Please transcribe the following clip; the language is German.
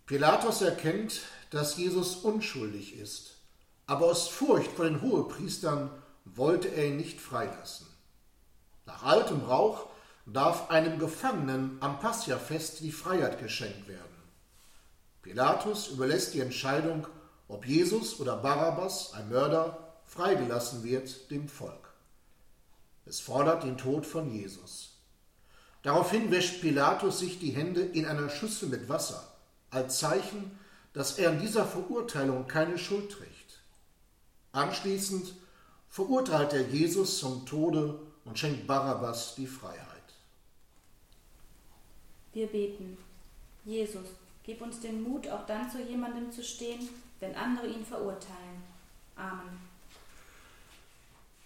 Pilatus erkennt, dass Jesus unschuldig ist, aber aus Furcht vor den Hohepriestern wollte er ihn nicht freilassen. Nach altem Brauch darf einem Gefangenen am Passchafest die Freiheit geschenkt werden. Pilatus überlässt die Entscheidung, ob Jesus oder Barabbas, ein Mörder, freigelassen wird, dem Volk. Es fordert den Tod von Jesus. Daraufhin wäscht Pilatus sich die Hände in einer Schüssel mit Wasser, als Zeichen, dass er an dieser Verurteilung keine Schuld trägt. Anschließend verurteilt er Jesus zum Tode und schenkt Barabbas die Freiheit. Wir beten. Jesus, gib uns den Mut, auch dann zu jemandem zu stehen, wenn andere ihn verurteilen. Amen.